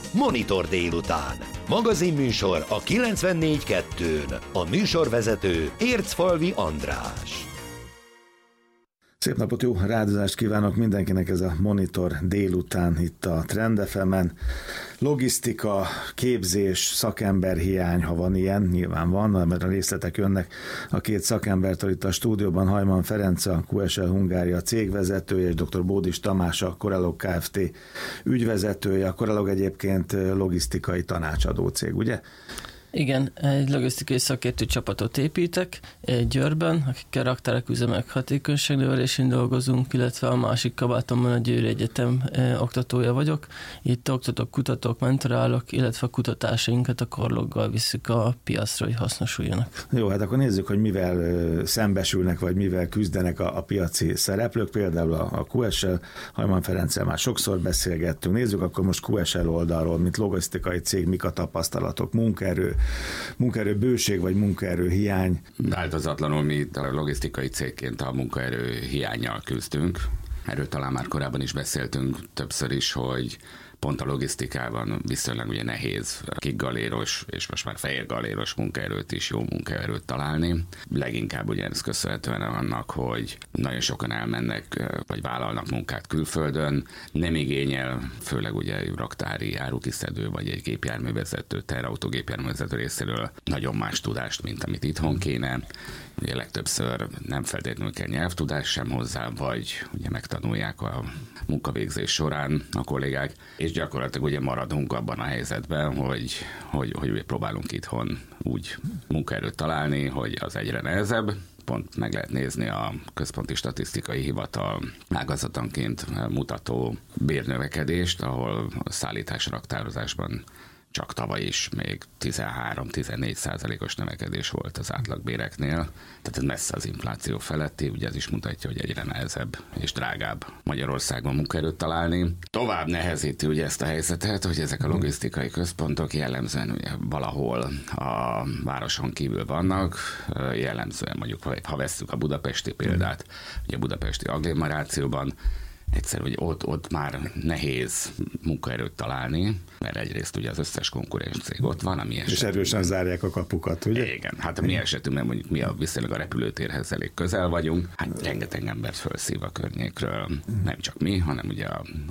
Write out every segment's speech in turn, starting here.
Monitor délután. Magazinműsor a 94.2-n. A műsorvezető Ércfalvi András. Szép napot, jó rádozást kívánok mindenkinek, ez a Monitor délután itt a Trend FM-en. Logisztika, képzés, szakemberhiány, ha van ilyen, nyilván van, mert a részletek jönnek a két szakembertől itt a stúdióban. Hajman Ferenc, a QSL Hungária cégvezetője, és dr. Bódis Tamás, a Corelog Kft. Ügyvezetője. A Corelog egyébként logisztikai tanácsadó cég, ugye? Igen, egy logisztikai szakértő csapatot építek Győrben, akikkel raktárok, üzemek hatékonyságnövelésén dolgozunk, illetve a másik kabátomban a Győri Egyetem oktatója vagyok. Itt oktatok, kutatok, mentorálok, illetve a kutatásainkat a Coreloggal visszük a piacra, hogy hasznosuljanak. Jó, hát akkor nézzük, hogy mivel szembesülnek, vagy mivel küzdenek a piaci szereplők, például a QSL, Hajman Ferenccel már sokszor beszélgettünk. Nézzük akkor most QSL oldalról, mint logisztikai cég, mik a tapasztalatok, munkaerő bőség vagy munkaerő hiány? Változatlanul mi a logisztikai cégként a munkaerő hiánnyal küzdünk. Erről talán már korábban is beszéltünk többször is, hogy pont a logisztikában viszonylag ugye nehéz kékgaléros és most már fehérgaléros munkaerőt is, jó munkaerőt találni. Leginkább ugye ez köszönhetően annak, hogy nagyon sokan elmennek vagy vállalnak munkát külföldön, nem igényel, főleg ugye raktári árukiszedő vagy egy gépjárművezető, teherautógépjárművezető részéről nagyon más tudást, mint amit itthon kéne. Ugye legtöbbször nem feltétlenül kell nyelvtudás sem hozzá, vagy ugye megtanulják a munkavégzés során a kollégák, és gyakorlatilag ugye maradunk abban a helyzetben, hogy próbálunk itthon úgy munkaerőt találni, hogy az egyre nehezebb. Pont meg lehet nézni a Központi Statisztikai Hivatal ágazatonként mutató bérnövekedést, ahol a szállítás raktározásban csak tavaly is még 13-14% növekedés volt az átlagbéreknél. Tehát ez messze az infláció feletti, ugye ez is mutatja, hogy egyre nehezebb és drágább Magyarországon munkaerőt találni. Tovább nehezíti ugye ezt a helyzetet, hogy ezek a logisztikai központok jellemzően ugye valahol a városon kívül vannak, jellemzően mondjuk, ha vesszük a budapesti példát, ugye a budapesti agglomerációban, egyszer, hogy ott már nehéz munkaerőt találni, mert egyrészt ugye az összes konkurens cég ott van, ami és erősen zárják a kapukat, ugye? Igen, hát a mi esetünkben mondjuk mi viszonylag a repülőtérhez elég közel vagyunk, hát rengeteg embert felszív a környékről, nem csak mi, hanem ugye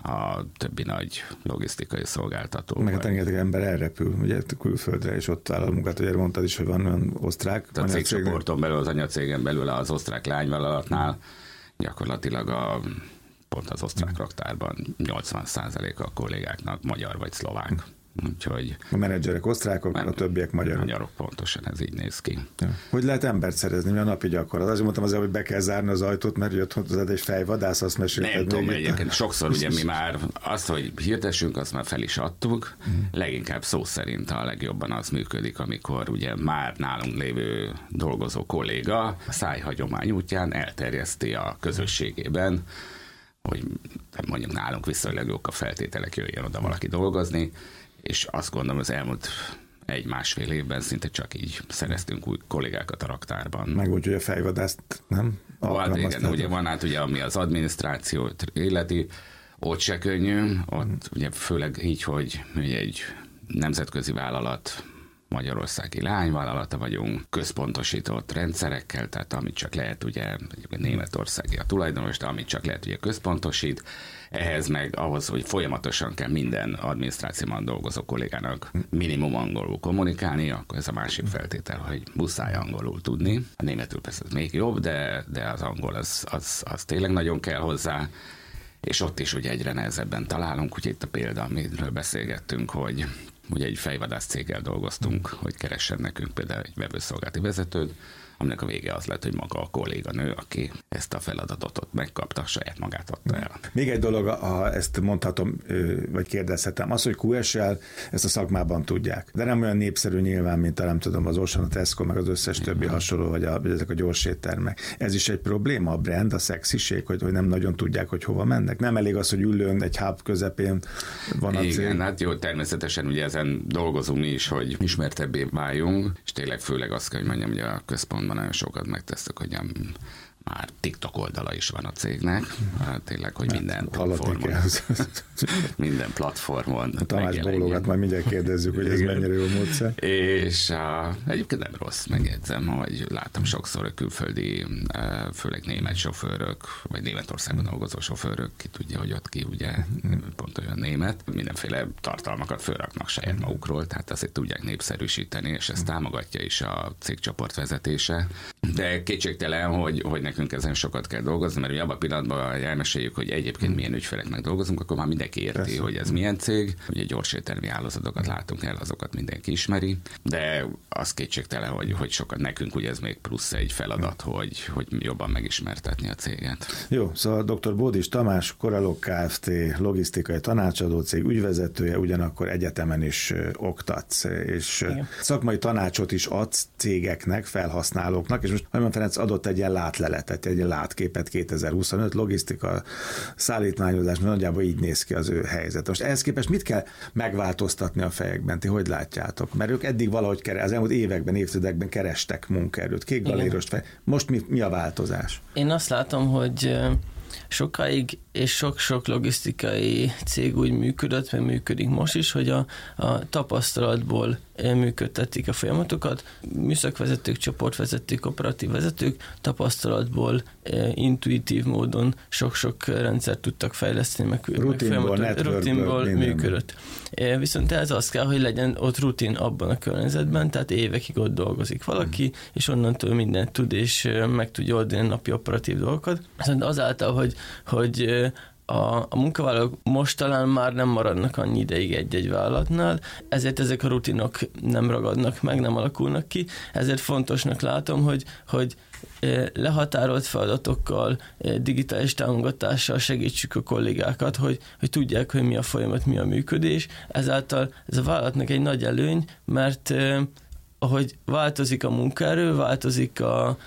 a többi nagy logisztikai szolgáltató. Meg rengeteg ember elrepül, ugye külföldre, és ott vállal munkát, ugye mondtad is, hogy van olyan osztrák. A cégcsoporton belül, az anyacégen belül, az osztrák lányvállalatnál gyakorlatilag pont az osztrák raktárban 80% a kollégáknak magyar vagy szlovák. Úgyhogy a menedzserek osztrákok, a többiek magyarok. Magyarok, pontosan ez így néz ki. Ja. Hogy lehet embert szerezni? Mi a napi gyakorlat? Azért mondtam azért, hogy be kell zárni az ajtót, mert jött hozzá egy fejvadász, azt mesélted. Nem tudom, egyébként sokszor ugye mi már azt, hogy hirdessünk, azt már fel is adtuk. Leginkább szó szerint a legjobban az működik, amikor ugye már nálunk lévő dolgozó kolléga a szájhagyomány útján elterjeszti a közösségében, hogy mondjuk nálunk viszonylag jók a feltételek, jöjjön oda valaki dolgozni, és azt gondolom, az elmúlt 1-1,5 évben szinte csak így szereztünk új kollégákat a raktárban. Meg úgy, hogy a fejvadászt nem igen, ugye van ugye, ami az adminisztrációt illeti, ott se könnyű, ott ugye főleg így, hogy egy nemzetközi vállalat, magyarországi lányvállalata vagyunk, központosított rendszerekkel, tehát amit csak lehet, ugye németországi a tulajdonos, de amit csak lehet, ugye központosít. Ehhez meg ahhoz, hogy folyamatosan kell minden adminisztrációban dolgozó kollégának minimum angolul kommunikálni, akkor ez a másik feltétel, hogy muszáj angolul tudni. A németül persze ez még jobb, de az angol az tényleg nagyon kell hozzá, és ott is ugye egyre nehezebben találunk, ugye itt a példa, amiről beszélgettünk, hogy ugye egy fejvadász céggel dolgoztunk, hogy keressen nekünk például egy webőszolgálati vezetőt, aminek a vége az lett, hogy maga a kolléganő, aki ezt a feladatot ott megkapta, saját magát adta el. Még egy dolog, ha ezt mondhatom, vagy kérdezhetem, az, hogy QSL ezt a szakmában tudják, de nem olyan népszerű nyilván, mint nem tudom, az Auchan, a Tesco, meg az összes többi hasonló, vagy ezek a gyors éttermek. Ez is egy probléma, a brand, a szexiség, hogy nem nagyon tudják, hogy hova mennek. Nem elég az, hogy ülőn egy hub közepén van a cég. Igen, hát jó, természetesen ugye ezen dolgozunk mi is, hogy ismertebbé váljunk, és tényleg főleg azt kell, hogy mondjam, hogy a központban nagyon sokat megtesztek, hogy Már TikTok oldala is van a cégnek, tényleg, hogy minden platformon. A Tamás bólogat, majd mindjárt kérdezzük, hogy ez mennyire jó módszer. És egyébként nem rossz, megjegyzem, hogy látom sokszor a külföldi, főleg német sofőrök, vagy Németországban dolgozó sofőrök, ki tudja, hogy ott ki ugye pont olyan német, mindenféle tartalmakat fölraknak saját magukról, tehát azért tudják népszerűsíteni, és ezt támogatja is a cégcsoport vezetése. De kétségtelen, hogy nekünk ezen sokat kell dolgozni, mert ugye abban a pillanatban elmeséljük, hogy egyébként milyen ügyfeleknek dolgozunk, akkor már mindenki érti, persze, hogy ez milyen cég. Ugye gyors éttermi hálózatokat látunk el, azokat mindenki ismeri, de az kétségtelen, hogy sokat nekünk ugye ez még plusz egy feladat, hogy jobban megismertetni a céget. Jó, szóval dr. Bódis Tamás, Coralog Kft. Logisztikai tanácsadó cég ügyvezetője, ugyanakkor egyetemen is oktatsz, és szakmai tanácsot is adsz cégeknek, felhasználóknak, és most Hajman Ferenc adott egy ilyen látleletet, egy látképet 2025, logisztika, szállítmányozás, nagyjából így néz ki az ő helyzet. Most ehhez képest mit kell megváltoztatni a fejekben? Ti hogy látjátok? Mert ők eddig valahogy az elmúlt években, évtizedekben kerestek munkaerőt, kék galérost fel. Most mi a változás? Én azt látom, hogy sokáig és sok-sok logisztikai cég úgy működött, meg működik most is, hogy a tapasztalatból működtetik a folyamatokat. Műszakvezetők, csoportvezetők, operatív vezetők tapasztalatból, intuitív módon sok-sok rendszert tudtak fejleszteni, meg rutinból működött. Viszont ez az kell, hogy legyen ott rutin abban a környezetben, tehát évekig ott dolgozik valaki, és onnantól mindent tud, és meg tudja oldani a napi operatív dolgokat. Viszont azáltal, hogy a munkavállalók most talán már nem maradnak annyi ideig egy-egy vállalatnál, ezért ezek a rutinok nem ragadnak meg, nem alakulnak ki, ezért fontosnak látom, hogy lehatárolt feladatokkal, digitális támogatással segítsük a kollégákat, hogy tudják, hogy mi a folyamat, mi a működés. Ezáltal ez a vállalatnak egy nagy előny, mert ahogy változik a munkaerő, változik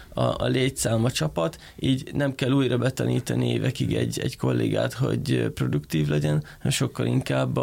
a létszám, a csapat, így nem kell újra betanítani évekig egy kollégát, hogy produktív legyen, sokkal inkább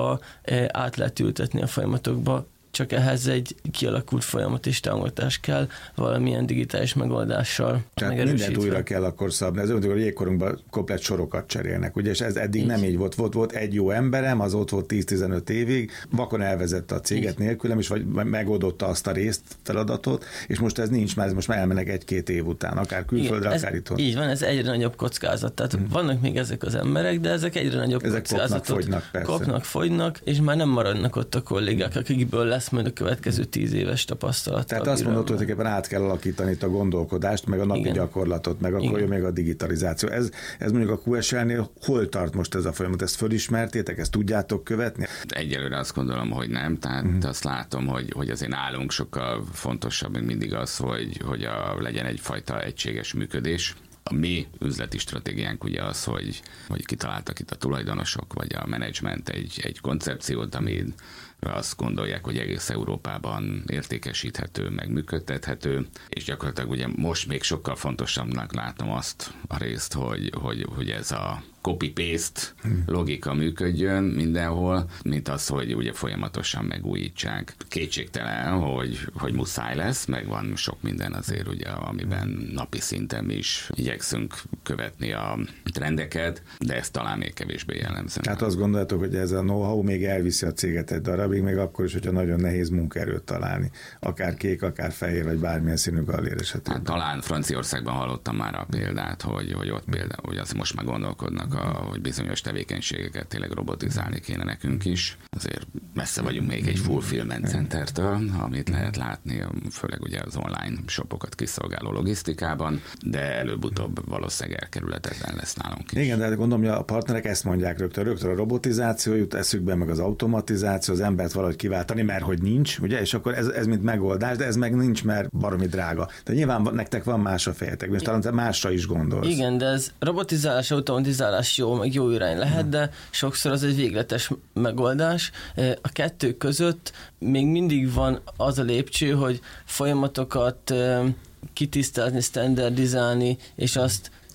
át lehet ültetni a folyamatokba, csak ehhez egy kialakult folyamat és támogatás kell valamilyen digitális megoldással. Tehát mindent újra kell akkor szabni. Ez olyan, hogy a jégkorunkban komplett sorokat cserélnek, ugye, és ez eddig nem így volt. Volt egy jó emberem, az ott volt 10-15 évig, vakon elvezette a céget nélkülem, és vagy megoldotta azt a részt, feladatot, és most ez nincs, mert most már elmennek 1-2 év után, akár külföldre, akár itthon. Így van, ez egyre nagyobb kockázat. Tehát vannak még ezek az emberek, de ezek egyre nagyobb kockázatot kopnak, fogynak, és már nem maradnak ott a kollégák, akikből lesz majd a következő 10 éves tapasztalat. Tehát azt mondod, hogy tulajdonképpen át kell alakítani itt a gondolkodást, meg a napi gyakorlatot, meg akkor jön még a digitalizáció. Ez mondjuk a QSL-nél hol tart most ez a folyamat? Ezt fölismertétek, ezt tudjátok követni? Egyelőre azt gondolom, hogy nem, tehát azt látom, hogy azért nálunk sokkal fontosabb még mindig az, hogy legyen egyfajta egységes működés. A mi üzleti stratégiánk ugye az, hogy kitaláltak itt a tulajdonosok, vagy a menedzsment egy koncepciót, amit azt gondolják, hogy egész Európában értékesíthető, meg működtethető, és gyakorlatilag ugye most még sokkal fontosabbnak látom azt a részt, hogy ez a copy-paste logika működjön mindenhol, mint az, hogy ugye folyamatosan megújítsák. Kétségtelen, hogy muszáj lesz, meg van sok minden azért, ugye, amiben napi szinten is igyekszünk követni a trendeket, de ez talán még kevésbé jellemző. Tehát azt gondoljátok, hogy ez a know-how még elviszi a céget egy darabig, még akkor is, hogyha nagyon nehéz munkaerőt találni. Akár kék, akár fehér, vagy bármilyen színű gallér esetében. Hát, talán Franciaországban hallottam már a példát, hogy ott például, hogy azt most már gondolkodnak, hogy bizonyos tevékenységeket tényleg robotizálni kéne nekünk is. Azért messze vagyunk még egy fulfillment centertől, amit lehet látni, főleg ugye az online shopokat kiszolgáló logisztikában, de előbb-utóbb valószínűleg elkerülhetetlen lesz nálunk is. Igen, de gondolom, hogy a partnerek ezt mondják rögtön a robotizáció jut eszükbe, meg az automatizáció, az embert valahogy kiváltani, mert hogy nincs, ugye, és akkor ez mint megoldás, de ez meg nincs, mert baromi drága. De nyilván nektek van más a fejetek, és talán te másra is gondolsz. Igen, de ez robotizálás, automatizálás jó, meg jó irány lehet, de sokszor az egy végletes megoldás. A kettő között még mindig van az a lépcső, hogy folyamatokat kitisztázni, standardizálni, és azt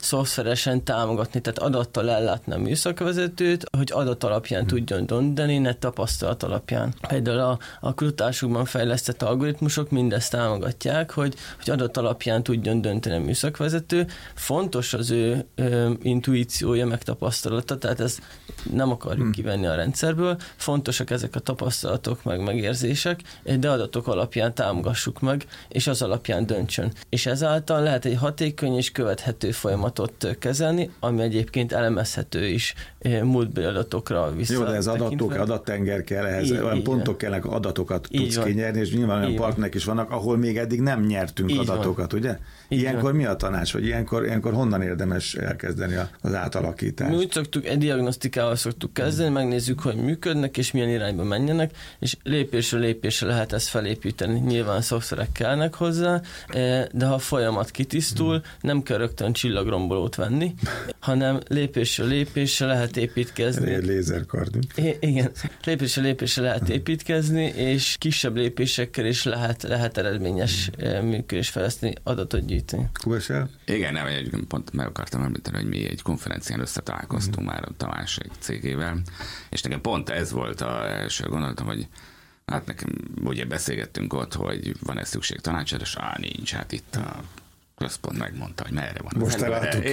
szoftveresen támogatni, tehát adattal ellátni a műszakvezetőt, hogy adat alapján tudjon dönteni, ne tapasztalat alapján. Például a kutatásukban fejlesztett algoritmusok mindezt támogatják, hogy adat alapján tudjon dönteni a műszakvezető. Fontos az ő intuíciója, meg tapasztalata, tehát ezt nem akarjuk kivenni a rendszerből. Fontosak ezek a tapasztalatok, meg megérzések, de adatok alapján támogassuk meg, és az alapján döntsön. És ezáltal lehet egy hatékony és követhető folyamatot kezelni, ami egyébként elemezhető is múltbeli adatokra visszatekintve. Jó, de ez adattenger kell, ehhez olyan pontok kellnek, adatokat tudsz kinyerni, és nyilván olyan partnerek is vannak, ahol még eddig nem nyertünk adatokat, ugye? Ilyenkor mi a tanács, vagy ilyenkor honnan érdemes elkezdeni az átalakítást? Mi úgy szoktuk, egy diagnosztikával szoktuk kezdeni, megnézzük, hogy működnek, és milyen irányba menjenek, és lépésről lépésre lehet ezt felépíteni. Nyilván szoftverek kellnek hozzá, de ha a folyamat kitisztul, nem kell rögtön csillagrombolót venni, hanem lépésről lépésre lehet építkezni. Egy lézerkardunk. Igen, lépésről lépésre lehet építkezni, és kisebb lépésekkel is lehet eredményes működés fejleszteni, adatot gyűjteni. QSL? Igen, pont meg akartam említeni, hogy mi egy konferencián összetalálkoztunk már a Tamás egy cégével, és nekem pont ez volt az első gondolatom, hogy hát nekem ugye beszélgettünk ott, hogy van-e szükség tanácsadásra, nincs, hát itt a központ megmondta, hogy merre van. Most eláttuk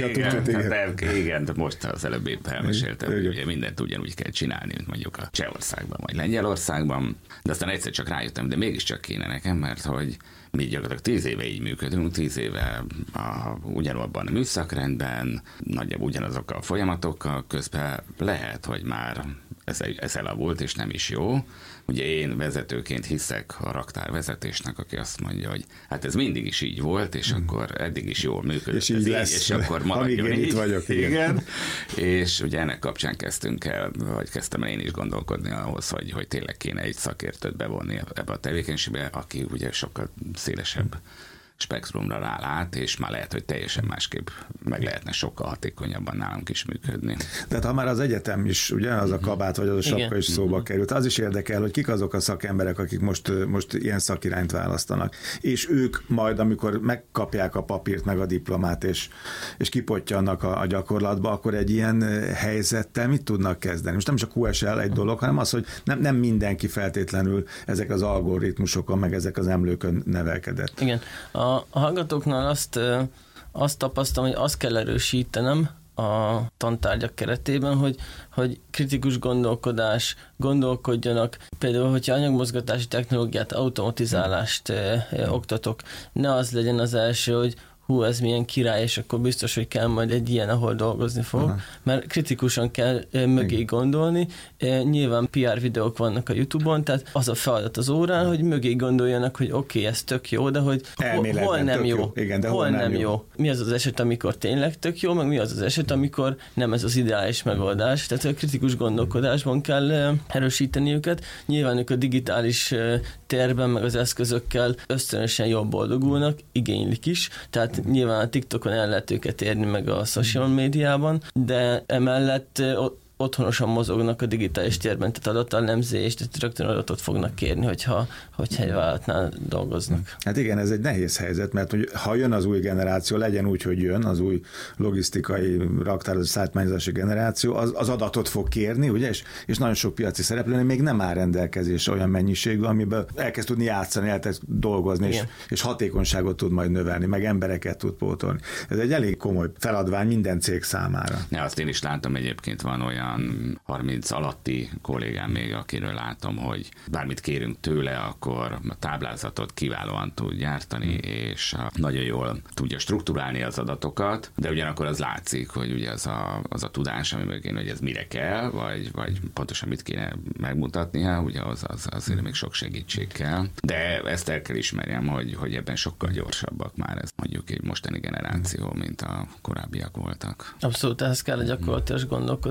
igen, de most az előbb épp elmeséltem, hogy ugye mindent ugyanúgy kell csinálni, mint mondjuk a Csehországban, vagy Lengyelországban, de aztán egyszer csak rájöttem, de mégiscsak kéne nekem, mert hogy mi gyakorlatilag 10 éve így működünk, 10 éve ugyanabban a műszakrendben, nagyjából ugyanazokkal a folyamatokkal, közben lehet, hogy már ez elavult, és nem is jó. Ugye én vezetőként hiszek a raktárvezetésnek, aki azt mondja, hogy hát ez mindig is így volt, és akkor eddig is jól működött. És így lesz, és akkor maradjon így. Itt vagyok. Igen. És ugye ennek kapcsán kezdtem el én is gondolkodni ahhoz, hogy tényleg kéne egy szakértőt bevonni ebbe a tevékenységbe, aki ugye sokkal szélesebb spektrumra rálát, és már lehet, hogy teljesen másképp meg lehetne sokkal hatékonyabban nálunk is működni. Tehát ha már az egyetem is, ugye, az a kabát vagy az a sapka is szóba került, az is érdekel, hogy kik azok a szakemberek, akik most ilyen szakirányt választanak. És ők majd, amikor megkapják a papírt, meg a diplomát, és kipottyannak a gyakorlatba, akkor egy ilyen helyzettel mit tudnak kezdeni? Most nem csak QSL egy dolog, hanem az, hogy nem mindenki feltétlenül ezek az algoritmusokon, meg ezek az emlőkön nevelkedett. Igen. A hallgatóknál azt tapasztalom, hogy azt kell erősítenem a tantárgyak keretében, hogy kritikus gondolkodjanak. Például, hogyha anyagmozgatási technológiát, automatizálást oktatok, ne az legyen az első, hogy ez milyen király, és akkor biztos, hogy kell majd egy ilyen, ahol dolgozni fog, mert kritikusan kell mögé gondolni. Nyilván PR videók vannak a YouTube-on, tehát az a feladat az órán, hogy mögé gondoljanak, hogy oké, ez tök jó, de hogy hol nem jó. Igen, de hol nem jó. Mi az az eset, amikor tényleg tök jó, meg mi az az eset, amikor nem ez az ideális megoldás. Tehát a kritikus gondolkodásban kell erősíteni őket. Nyilván ők a digitális térben, meg az eszközökkel ösztönösen jól boldogulnak, igénylik is, tehát nyilván a TikTokon el lehet őket érni, meg a social médiában, de emellett otthonosan mozognak a digitális térben, tehát adatelemzést, tehát rögtön adatot fognak kérni, hogyha egy vállalatnál dolgoznak. Hát igen, ez egy nehéz helyzet, mert hogy ha jön az új generáció, legyen úgy, hogy jön az új logisztikai, raktározó, szállítmányozási generáció, az adatot fog kérni, ugye, és nagyon sok piaci szereplőnél még nem áll rendelkezésre olyan mennyiségű, amiben elkezd tudni játszani, elkezd dolgozni, és hatékonyságot tud majd növelni, meg embereket tud pótolni. Ez egy elég komoly feladvány minden cég számára. Ne, azt én is látom, egyébként van olyan 30 alatti kollégám még, akiről látom, hogy bármit kérünk tőle, akkor a táblázatot kiválóan tud gyártani, és nagyon jól tudja strukturálni az adatokat, de ugyanakkor az látszik, hogy ugye az a tudás, amiben kéne, hogy ez mire kell, vagy pontosan mit kéne megmutatnia, ugye azért még sok segítség kell. De ezt el kell ismerjem, hogy ebben sokkal gyorsabbak már ez mondjuk egy mostani generáció, mint a korábbiak voltak. Abszolút, ehhez kell a gyakorlatilag gondolkodás, meg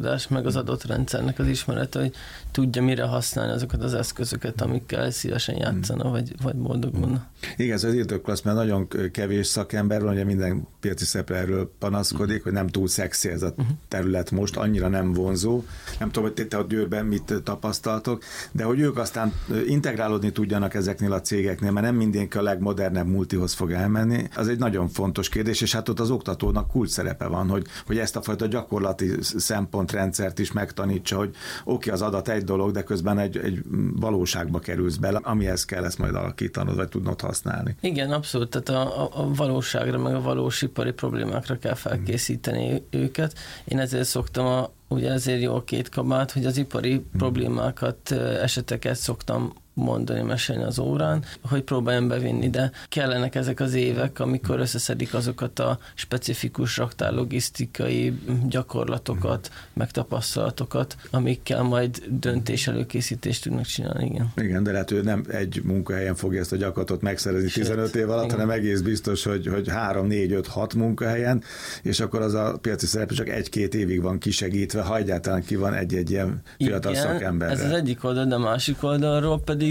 az adott rendszernek az ismerete, hogy tudja mire használni azokat az eszközöket, amikkel szívesen játszana, vagy boldogulna. Igen, ez az írtóklassz, mert nagyon kevés szakember van, ugye minden piaci szereplő erről panaszkodik, hogy nem túl szexi ez a terület most, annyira nem vonzó. Nem tudom, hogy te a Győrben mit tapasztaltok, de hogy ők aztán integrálódni tudjanak ezeknél a cégeknél, mert nem mindenki a legmodernebb multihoz fog elmenni. Az egy nagyon fontos kérdés, és hát ott az oktatónak kulcs szerepe van, hogy ezt a fajta gyakorlati szempontrendszert is megtanítsa, hogy oké, az adat egy dolog, de közben egy valóságba kerülsz bele, amihez kell ezt majd alakítanod, vagy tudnod használni. Igen, abszolút, tehát a valóságra, meg a valós ipari problémákra kell felkészíteni őket. Én ezért szoktam ugye ezért jó a két kabát, hogy az ipari problémákat, eseteket szoktam mondani, mesélni az órán, hogy próbáljam bevinni, de kellenek ezek az évek, amikor összeszedik azokat a specifikus raktárlogisztikai gyakorlatokat, meg tapasztalatokat, amikkel majd döntés előkészítést tudnak csinálni, igen. Igen, de lehet, hogy nem egy munkahelyen fogja ezt a gyakorlatot megszerezni 15 év alatt, hanem egész biztos, hogy 3, 4, 5, 6 munkahelyen, és akkor az a piaci szereplő csak 1-2 évig van kisegítve, ha egyáltalán ki van egy ilyen fiatal szakemberre. Ez az egyik oldal, de a másik oldalról pedig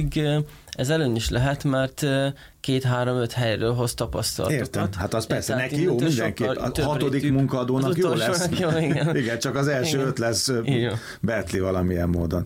ez előny is lehet, mert 2-3-5 helyről hoz tapasztalatokat. Értem, hát az persze neki jó, mindenképp. A 6. munkaadónak jó lesz. Jó, igen. Igen, csak az első 5 lesz betli valamilyen módon.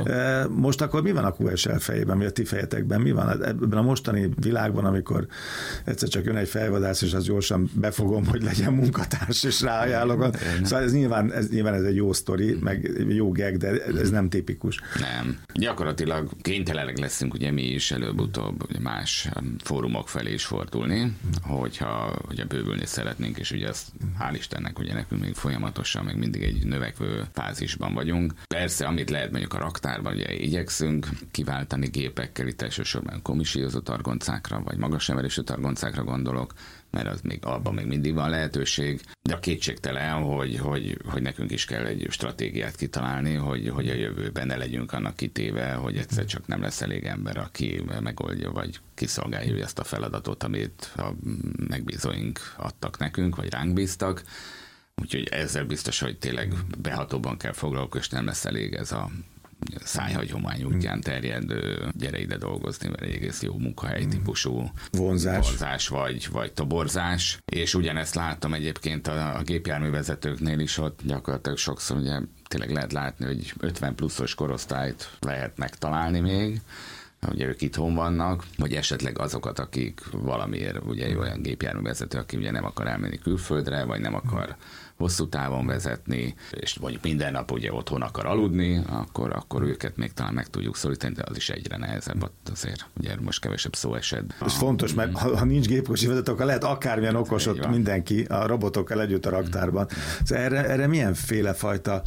Most akkor mi van a QSL fejében, vagy a ti fejetekben? Mi van ebben a mostani világban, amikor egyszer csak jön egy fejvadász, és az gyorsan befogom, hogy legyen munkatárs, és ráajánlok. Szóval ez nyilván ez egy jó sztori, meg jó gag, de ez nem tipikus. Nem. Gyakorlatilag kénytelenek leszünk ugye mi is előbb-utóbb ugye más fórumok felé is fordulni, hogyha bővülni szeretnénk, és ugye ezt hál' Istennek ugye nekünk még folyamatosan, még mindig egy növekvő fázisban vagyunk. Persze, amit lehet mondjuk a raktárban, ugye igyekszünk kiváltani gépekkel, itt elsősorban komisírozott targoncákra, vagy magas emelésű targoncákra gondolok, mert az abban még mindig van lehetőség, de a kétségtelen, hogy nekünk is kell egy stratégiát kitalálni, hogy a jövőben ne legyünk annak kitéve, hogy egyszer csak nem lesz elég ember, aki megoldja, vagy kiszolgálja ezt a feladatot, amit a megbízóink adtak nekünk, vagy ránk bíztak. Úgyhogy ezzel biztos, hogy tényleg behatóban kell foglalkozni, és nem lesz elég ez a szájhagyomány útján terjedő, gyere ide dolgozni, mert egy egész jó munkahely típusú vonzás vagy toborzás. És ugyanezt láttam egyébként a gépjárművezetőknél is, ott gyakorlatilag sokszor ugye tényleg lehet látni, hogy 50 pluszos korosztályt lehet megtalálni még, ugye ők itthon vannak, vagy esetleg azokat, akik valamiért ugye olyan gépjárművezető, aki ugye nem akar elmenni külföldre, vagy nem akar hosszú távon vezetni, és mondjuk minden nap ugye otthon akar aludni, akkor őket még talán meg tudjuk szólítani, de az is egyre nehezebb, ott azért ugye most kevesebb szó esett. Ez fontos, mert ha nincs gépkocsi vezető, akkor lehet akármilyen okos ott mindenki a robotokkal együtt a raktárban. Szóval erre milyenféle fajta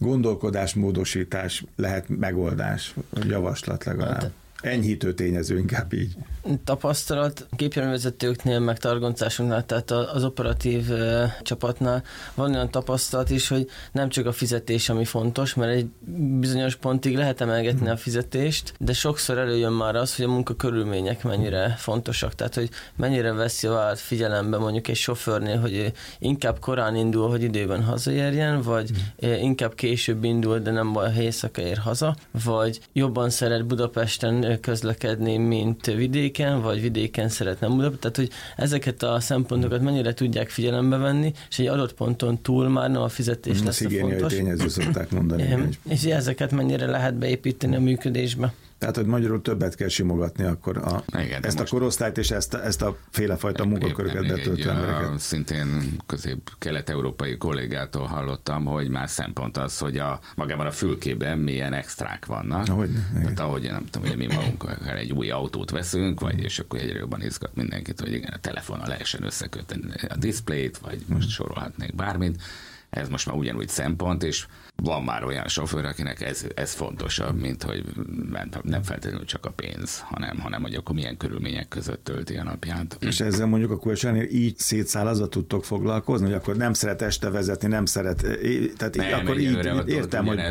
gondolkodásmódosítás lehet megoldás, javaslat legalább? Enyhítő tényező, inkább így. Tapasztalat gépjárművezetőknél, meg targoncásunknál, tehát az operatív csapatnál van olyan tapasztalat is, hogy nem csak a fizetés, ami fontos, mert egy bizonyos pontig lehet emelgetni a fizetést, de sokszor előjön már az, hogy a munkakörülmények mennyire fontosak, tehát hogy mennyire veszi a vállalat figyelembe mondjuk egy sofőrnél, hogy inkább korán indul, hogy időben hazaérjen, vagy inkább később indul, de nem baj, ha éjszaka ér haza, vagy jobban szeret Budapesten közlekedni, mint vidéken, vagy vidéken szeretne Budapesten. Tehát, hogy ezeket a szempontokat mennyire tudják figyelembe venni, és egy adott ponton túl már nem a fizetés lesz a fontos. Tényező szokták mondani. És ezeket mennyire lehet beépíteni a működésbe. Tehát, hogy magyarul többet kell simogatni akkor ezt a korosztályt és ezt a félefajta munkaköröket betöltő embereket. Szintén közép-kelet-európai kollégától hallottam, hogy már szempont az, hogy magában a fülkében milyen extrák vannak. Tehát ahogy nem tudom, hogy mi magunkkal egy új autót veszünk, vagy és akkor egyre jobban izgat mindenkit, hogy igen, a telefonnal lehessen összekötni a diszpléjt, vagy most sorolhatnék bármit. Ez most már ugyanúgy szempont, és van már olyan sofőr, akinek ez fontosabb, mint hogy nem feltétlenül csak a pénz, hanem hogy akkor milyen körülmények között tölti a napját. És ezzel mondjuk a QSL-nél így szétszálazva tudtok foglalkozni, hogy akkor nem szeret este vezetni, nem szeret, tehát nem, akkor így értem, hogy...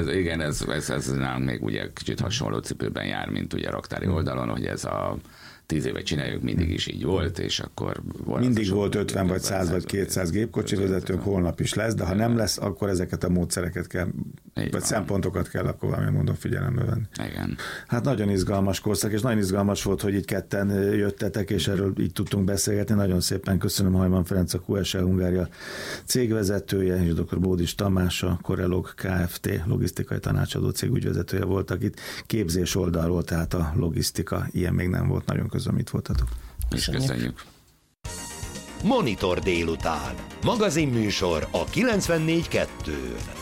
Ez nálunk még ugye kicsit hasonló cipőben jár, mint ugye a raktári oldalon, hogy ez a 10 éve csináljuk, mindig is így volt, és akkor... Mindig volt 50 vagy 100 vagy 200 gépkocsi vezetőnk, holnap is lesz, de ha nem lesz, akkor ezeket a módszereket kell, vagy szempontokat kell akkor valamilyen módon figyelembe venni. Igen. Hát nagyon izgalmas korszak, és nagyon izgalmas volt, hogy így ketten jöttetek, és erről így tudtunk beszélgetni. Nagyon szépen köszönöm Hajman Ferenc, a QSL Hungária cégvezetője, és dr. Bódis Tamás, a Corelog Kft. Logisztikai tanácsadó cég ügyvezetője voltak itt. Képzés oldalról, tehát a logisztika, ilyen még nem volt. Nagyon köszönöm, itt voltatok. És köszönjük. Monitor délután. Magazinműsor a 94.2-n.